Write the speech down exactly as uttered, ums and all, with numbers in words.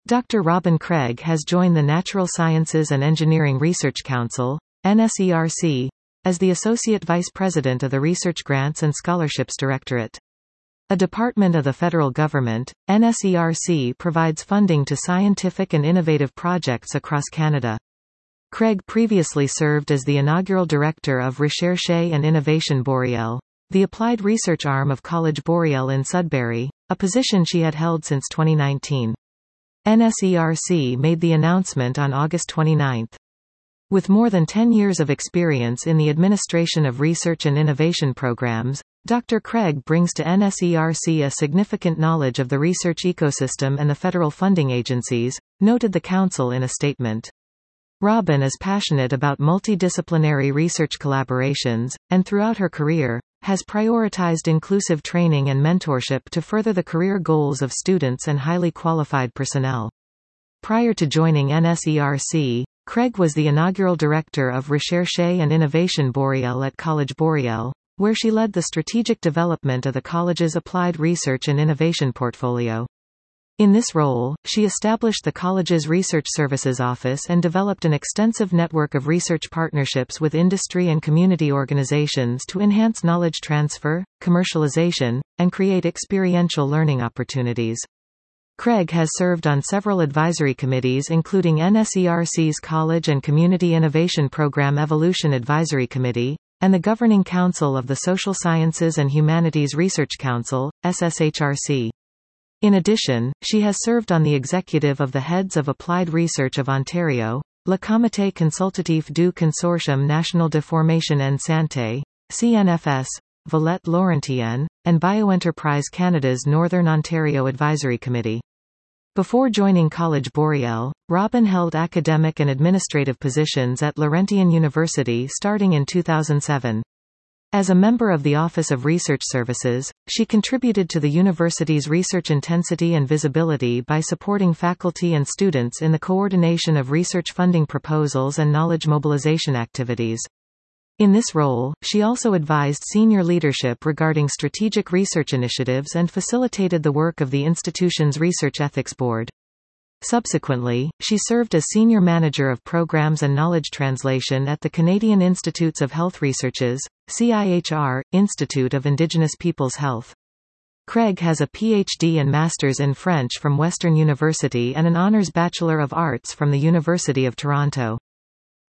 Doctor Robin Craig has joined the Natural Sciences and Engineering Research Council, N S E R C, as the Associate Vice President of the Research Grants and Scholarships Directorate. A department of the federal government, N S E R C provides funding to scientific and innovative projects across Canada. Craig previously served as the inaugural Director of Recherche and Innovation Boreal, the applied research arm of College Boreal in Sudbury, a position she had held since twenty nineteen. N S E R C made the announcement on August twenty-ninth. With more than ten years of experience in the administration of research and innovation programs, Doctor Craig brings to N S E R C a significant knowledge of the research ecosystem and the federal funding agencies, noted the Council in a statement. Robin is passionate about multidisciplinary research collaborations, and throughout her career, has prioritized inclusive training and mentorship to further the career goals of students and highly qualified personnel. Prior to joining N S E R C, Craig was the inaugural Director of Recherche and Innovation Boreal at College Boreal, where she led the strategic development of the college's applied research and innovation portfolio. In this role, she established the college's Research Services Office and developed an extensive network of research partnerships with industry and community organizations to enhance knowledge transfer, commercialization, and create experiential learning opportunities. Craig has served on several advisory committees including N S E R C's College and Community Innovation Program Evolution Advisory Committee, and the Governing Council of the Social Sciences and Humanities Research Council, S S H R C. In addition, she has served on the executive of the Heads of Applied Research of Ontario, Le Comité Consultatif du Consortium National de Formation en Santé, C N F S, Valette Laurentienne, and Bioenterprise Canada's Northern Ontario Advisory Committee. Before joining College Boreal, Robin held academic and administrative positions at Laurentian University starting in two thousand seven. As a member of the Office of Research Services, she contributed to the university's research intensity and visibility by supporting faculty and students in the coordination of research funding proposals and knowledge mobilization activities. In this role, she also advised senior leadership regarding strategic research initiatives and facilitated the work of the institution's Research Ethics Board. Subsequently, she served as Senior Manager of Programs and Knowledge Translation at the Canadian Institutes of Health Research's, C I H R, Institute of Indigenous Peoples Health. Craig has a P H D and Master's in French from Western University and an Honours Bachelor of Arts from the University of Toronto.